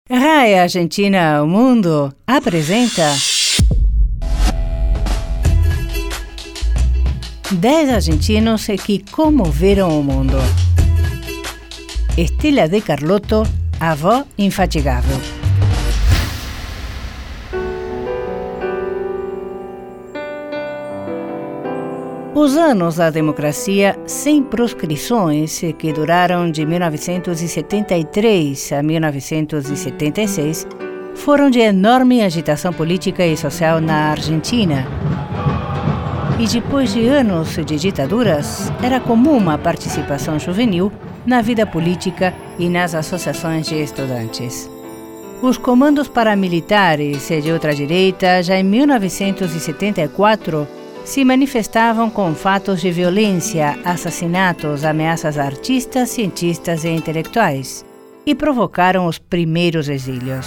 RAI Argentina ao Mundo apresenta 10 argentinos que comoveram o mundo. Estela de Carlotto, avó infatigável. Os anos da democracia sem proscrições, que duraram de 1973 a 1976, foram de enorme agitação política e social na Argentina. E depois de anos de ditaduras, era comum a participação juvenil na vida política e nas associações de estudantes. Os comandos paramilitares de ultradireita, já em 1974, se manifestavam com fatos de violência, assassinatos, ameaças a artistas, cientistas e intelectuais, e provocaram os primeiros exílios.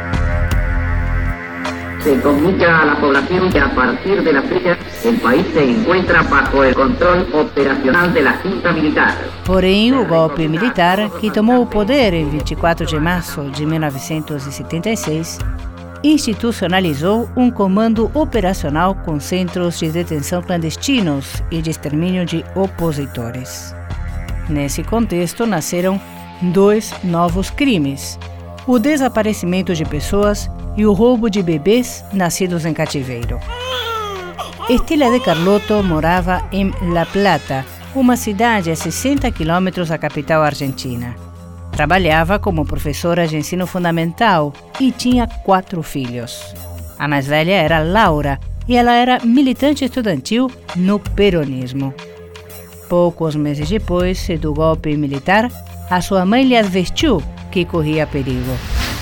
Se comunica a la población que a partir de la fecha el país se encuentra bajo el control operacional de la junta militar. Porém, o golpe militar, que tomou o poder em 24 de março de 1976, institucionalizou um comando operacional com centros de detenção clandestinos e de extermínio de opositores. Nesse contexto, nasceram dois novos crimes: o desaparecimento de pessoas e o roubo de bebês nascidos em cativeiro. Estela de Carlotto morava em La Plata, uma cidade a 60 quilômetros da capital argentina. Trabalhava como professora de ensino fundamental e tinha 4 filhos. A mais velha era Laura e ela era militante estudantil no peronismo. Poucos meses depois do golpe militar, a sua mãe lhe advertiu que corria perigo.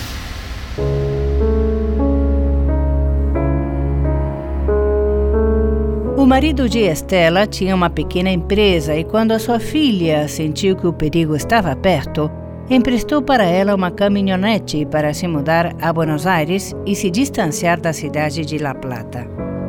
O marido de Estela tinha uma pequena empresa e quando a sua filha sentiu que o perigo estava perto, emprestou para ela uma caminhonete para se mudar a Buenos Aires e se distanciar da cidade de La Plata.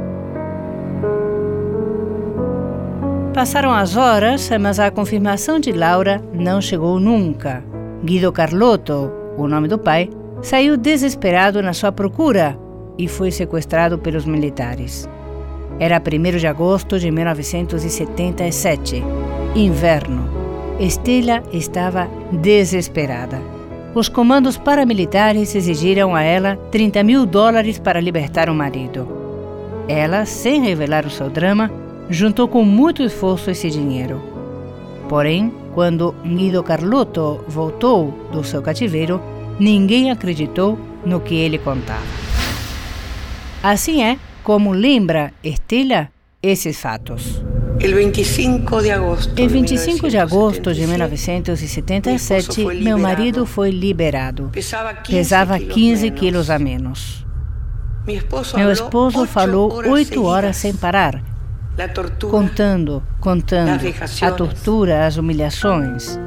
Passaram as horas, mas a confirmação de Laura não chegou nunca. Guido Carlotto, o nome do pai, saiu desesperado na sua procura e foi sequestrado pelos militares. Era 1º de agosto de 1977, inverno. Estela estava desesperada. Os comandos paramilitares exigiram a ela $30 mil para libertar o marido. Ela, sem revelar o seu drama, juntou com muito esforço esse dinheiro. Porém, quando Guido Carlotto voltou do seu cativeiro, ninguém acreditou no que ele contava. Assim é como lembra Estela esses fatos. Em 25 de agosto de 1977, meu marido foi liberado. Pesava 15 quilos a menos. Meu esposo falou 8 horas sem parar, contando a tortura, as humilhações.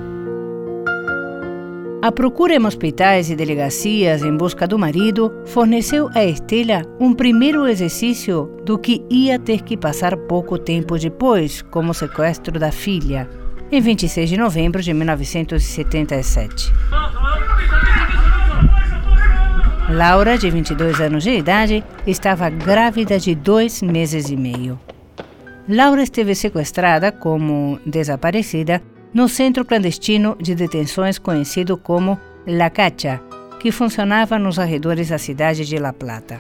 A procura em hospitais e delegacias em busca do marido forneceu a Estela um primeiro exercício do que ia ter que passar pouco tempo depois, como o sequestro da filha, em 26 de novembro de 1977. Laura, de 22 anos de idade, estava grávida de 2 meses e meio. Laura esteve sequestrada como desaparecida no centro clandestino de detenções conhecido como La Cacha, que funcionava nos arredores da cidade de La Plata.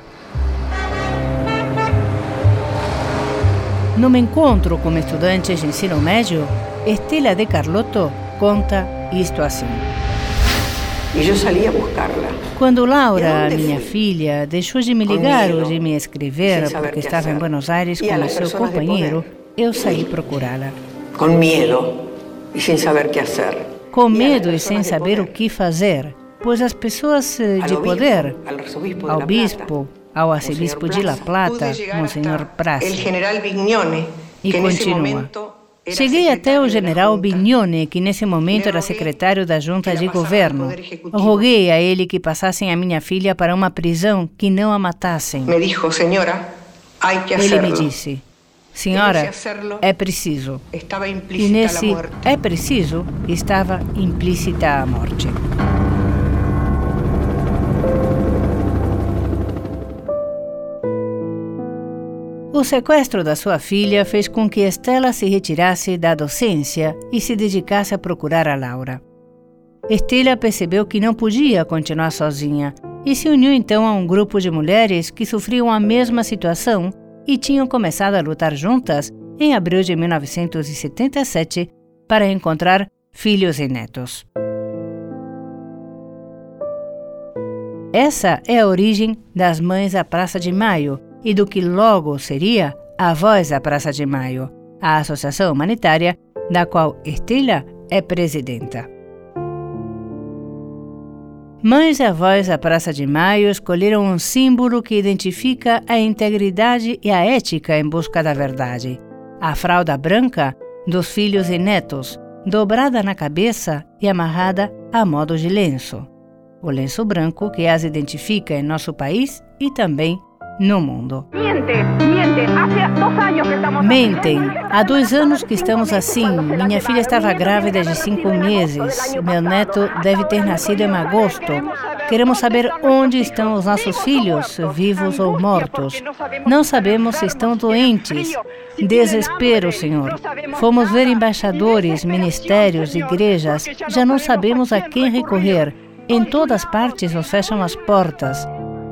Num encontro com estudantes de ensino médio, Estela de Carlotto conta isto assim. E eu saía a buscá-la. Quando Laura, minha filha, deixou de me ligar ou de me escrever porque estava em Buenos Aires com o seu companheiro, eu saí procurá-la. Com medo e sem saber o que fazer. Com medo e sem saber o que fazer, pois as pessoas de poder, ao bispo, ao arcebispo de La Plata, Monsenhor Praça, e continua. Cheguei até o general Bignone, que nesse momento era secretário da junta de governo. Roguei a ele que passassem a minha filha para uma prisão, que não a matassem. Ele me disse: senhora, é preciso. E nesse é preciso estava implícita a morte. O sequestro da sua filha fez com que Estela se retirasse da docência e se dedicasse a procurar a Laura. Estela percebeu que não podia continuar sozinha e se uniu então a um grupo de mulheres que sofriam a mesma situação e tinham começado a lutar juntas em abril de 1977 para encontrar filhos e netos. Essa é a origem das Mães da Praça de Maio e do que logo seria a Voz da Praça de Maio, a associação humanitária da qual Estela é presidenta. Mães e Avós da Praça de Maio escolheram um símbolo que identifica a integridade e a ética em busca da verdade. A fralda branca dos filhos e netos, dobrada na cabeça e amarrada a modo de lenço. O lenço branco que as identifica em nosso país e também no mundo. Mentem. Há 2 anos que estamos assim. Minha filha estava grávida de 5 meses. Meu neto deve ter nascido em agosto. Queremos saber onde estão os nossos filhos, vivos ou mortos. Não sabemos se estão doentes. Desespero, Senhor. Fomos ver embaixadores, ministérios, igrejas. Já não sabemos a quem recorrer. Em todas partes nos fecham as portas.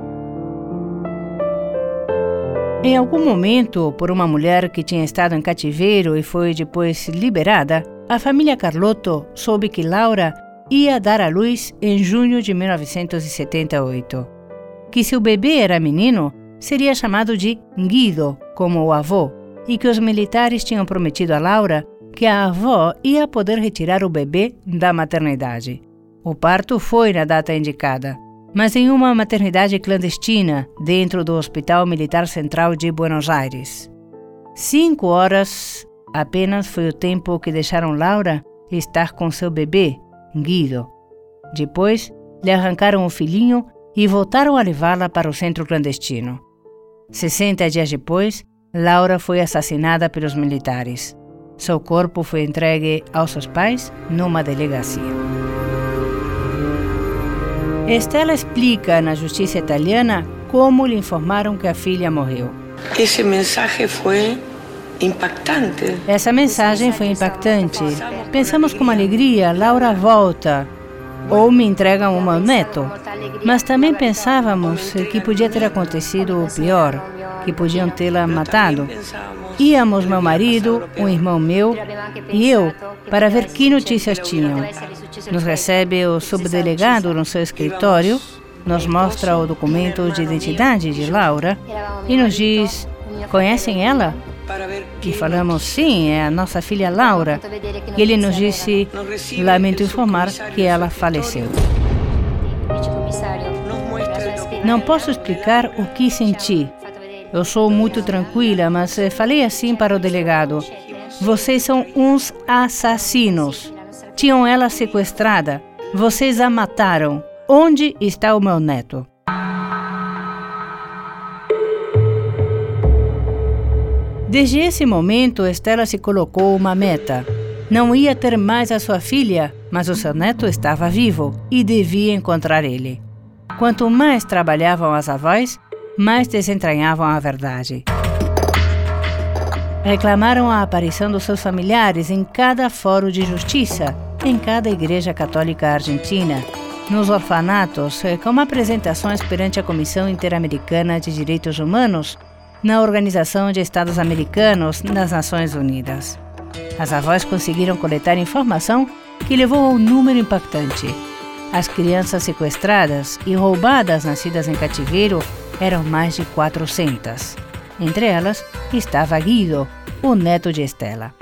Em algum momento, por uma mulher que tinha estado em cativeiro e foi depois liberada, a família Carlotto soube que Laura ia dar à luz em junho de 1978. Que se o bebê era menino, seria chamado de Guido, como o avô, e que os militares tinham prometido a Laura que a avó ia poder retirar o bebê da maternidade. O parto foi na data indicada, mas em uma maternidade clandestina dentro do Hospital Militar Central de Buenos Aires. 5 horas apenas foi o tempo que deixaram Laura estar com seu bebê, Guido. Depois, lhe arrancaram o filhinho e voltaram a levá-la para o centro clandestino. 60 dias depois, Laura foi assassinada pelos militares. Seu corpo foi entregue aos seus pais numa delegacia. Estela explica na justiça italiana como lhe informaram que a filha morreu. Esse mensagem foi impactante. Essa mensagem foi impactante. Pensamos com alegria, Laura volta, ou me entregam o meu neto. Mas também pensávamos que podia ter acontecido o pior, que podiam tê-la matado. Íamos, meu marido, um irmão meu e eu, para ver que notícias tinham. Nos recebe o subdelegado no seu escritório, nos mostra o documento de identidade de Laura e nos diz: conhecem ela? E falamos: sim, é a nossa filha Laura. E ele nos disse: lamento informar que ela faleceu. Não posso explicar o que senti. Eu sou muito tranquila, mas falei assim para o delegado: vocês são uns assassinos. Tinham ela sequestrada. Vocês a mataram. Onde está o meu neto? Desde esse momento, Estela se colocou uma meta. Não ia ter mais a sua filha, mas o seu neto estava vivo e devia encontrar ele. Quanto mais trabalhavam as avós, mais desentranhavam a verdade. Reclamaram a aparição dos seus familiares em cada fórum de justiça, em cada igreja católica argentina, nos orfanatos, como apresentações perante a Comissão Interamericana de Direitos Humanos, na Organização de Estados Americanos, nas Nações Unidas. As avós conseguiram coletar informação que levou a um número impactante. As crianças sequestradas e roubadas nascidas em cativeiro eram mais de 400. Entre elas estava Guido, o neto de Estela.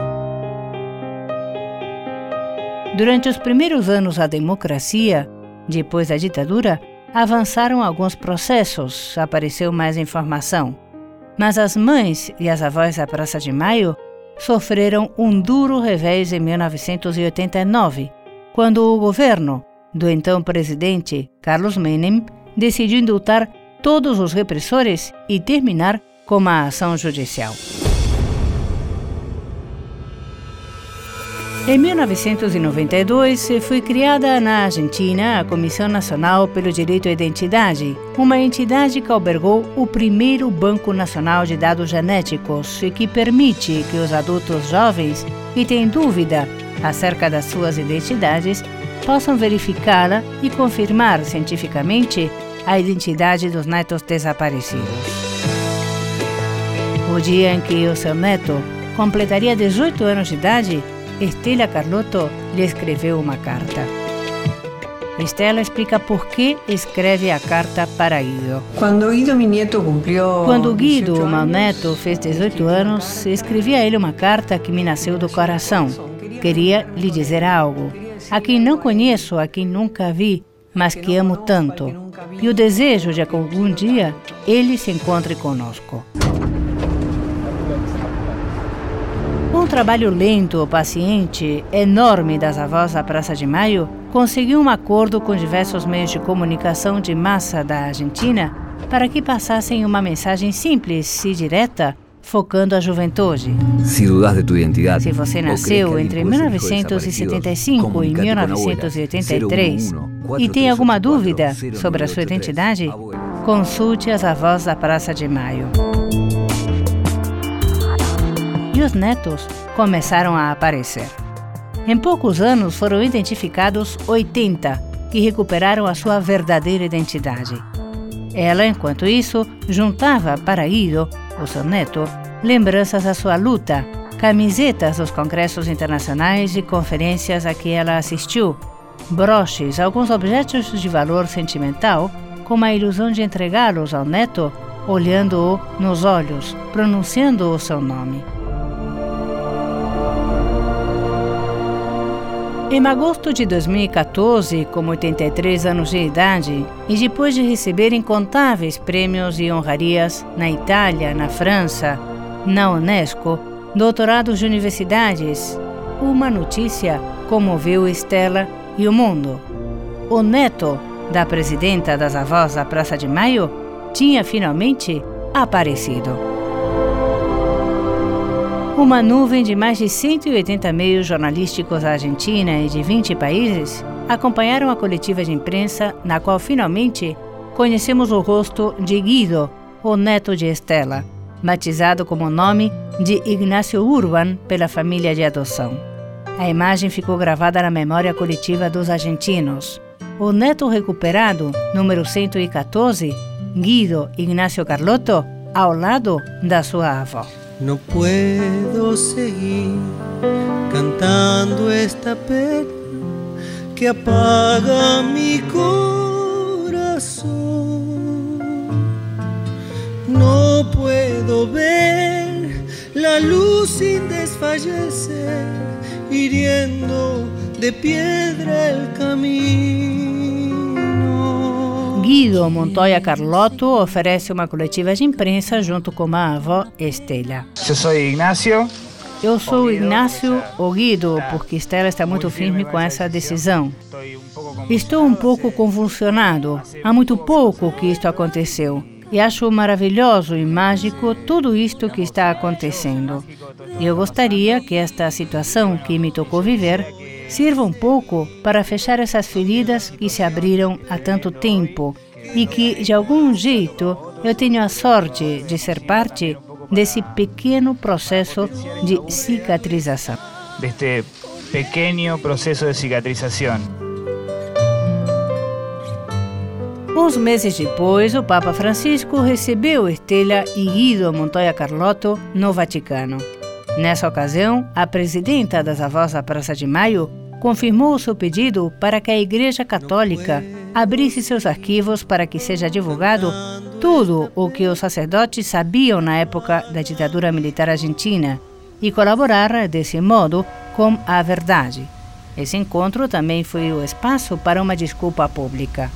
Durante os primeiros anos da democracia, depois da ditadura, avançaram alguns processos, apareceu mais informação. Mas as mães e as avós da Praça de Maio sofreram um duro revés em 1989, quando o governo do então presidente Carlos Menem decidiu indultar todos os repressores e terminar com uma ação judicial. Em 1992, foi criada na Argentina a Comissão Nacional pelo Direito à Identidade, uma entidade que albergou o primeiro Banco Nacional de Dados Genéticos e que permite que os adultos jovens que têm dúvida acerca das suas identidades possam verificá-la e confirmar cientificamente a identidade dos netos desaparecidos. O dia em que o seu neto completaria 18 anos de idade, Estela Carlotto lhe escreveu uma carta. Estela explica por que escreve a carta para Guido. Quando Guido, meu neto, fez 18 anos, escrevi a ele uma carta que me nasceu do coração. Queria lhe dizer algo, a quem não conheço, a quem nunca vi, mas que amo tanto. E o desejo de que algum dia ele se encontre conosco. Um trabalho lento, paciente, enorme das avós da Praça de Maio conseguiu um acordo com diversos meios de comunicação de massa da Argentina para que passassem uma mensagem simples e direta, focando a juventude. Se você nasceu entre 1975 e 1983 e tem alguma dúvida sobre a sua identidade, consulte as avós da Praça de Maio. E os netos começaram a aparecer. Em poucos anos foram identificados 80 que recuperaram a sua verdadeira identidade. Ela, enquanto isso, juntava para Guido, o seu neto, lembranças da sua luta, camisetas dos congressos internacionais e conferências a que ela assistiu, broches, alguns objetos de valor sentimental, com a ilusão de entregá-los ao neto, olhando-o nos olhos, pronunciando o seu nome. Em agosto de 2014, com 83 anos de idade, e depois de receber incontáveis prêmios e honrarias na Itália, na França, na Unesco, doutorados de universidades, uma notícia comoveu Estela e o mundo. O neto da presidenta das avós da Praça de Maio tinha finalmente aparecido. Uma nuvem de mais de 180 meios jornalísticos da Argentina e de 20 países acompanharam a coletiva de imprensa, na qual finalmente conhecemos o rosto de Guido, o neto de Estela, batizado como o nome de Ignacio Urban pela família de adoção. A imagem ficou gravada na memória coletiva dos argentinos. O neto recuperado, número 114, Guido Ignacio Carlotto, ao lado da sua avó. No puedo seguir cantando esta pena que apaga mi corazón. No puedo ver la luz sin desfallecer, hiriendo de piedra el camino. Guido Montoya Carlotto oferece uma coletiva de imprensa junto com a avó Estela. Eu sou Ignacio ou Guido, porque Estela está muito firme com essa decisão. Estou um pouco convulsionado. Há muito pouco que isto aconteceu. E acho maravilhoso e mágico tudo isto que está acontecendo. E eu gostaria que esta situação que me tocou viver sirva um pouco para fechar essas feridas que se abriram há tanto tempo e que, de algum jeito, eu tenho a sorte de ser parte desse pequeno processo de cicatrização. Deste pequeno processo de cicatrização. Uns meses depois, o Papa Francisco recebeu Estela e Guido Montoya Carlotto no Vaticano. Nessa ocasião, a presidenta das avós da Praça de Maio confirmou o seu pedido para que a Igreja Católica abrisse seus arquivos para que seja divulgado tudo o que os sacerdotes sabiam na época da ditadura militar argentina e colaborar, desse modo, com a verdade. Esse encontro também foi o espaço para uma desculpa pública.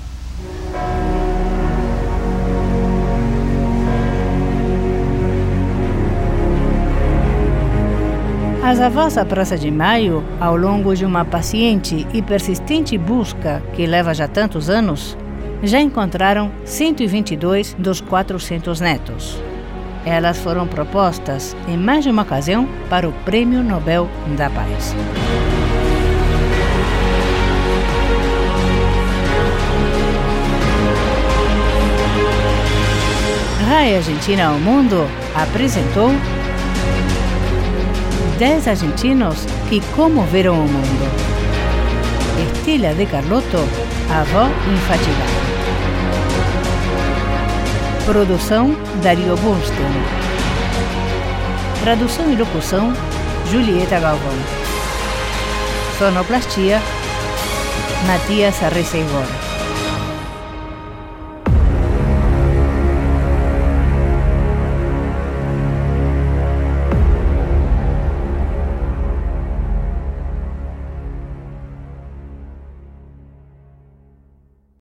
As avós da Praça de Maio, ao longo de uma paciente e persistente busca que leva já tantos anos, já encontraram 122 dos 400 netos. Elas foram propostas em mais de uma ocasião para o Prêmio Nobel da Paz. Vai Argentina ao Mundo apresentou 10 argentinos que comoveram o mundo. Estela de Carlotto, avó infatigada. Produção Dario Bursten. Tradução e locução Julieta Galvão. Sonoplastia Matias Arreceigora.